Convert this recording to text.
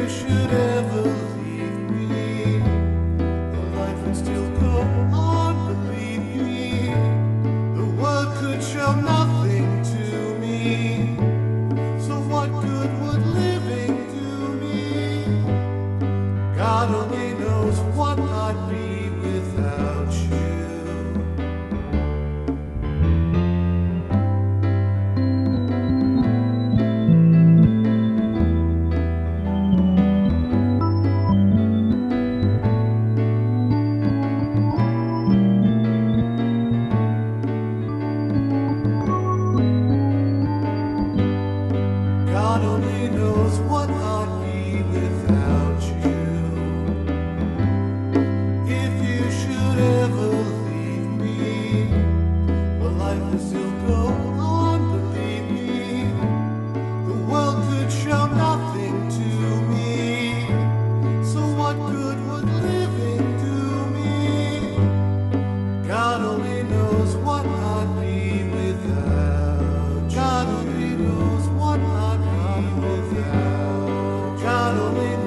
should ever leave me, your life would still go on, believe me. The world could show nothing to me, so what good would living do me? God only knows what I'd be without you. God only knows what I'd be without you. If you should ever leave me, well, life will still go on, believe me. The world could show nothing to me, so what good would living do me? God only knows what I'd be without. God only knows what I'd be without. God only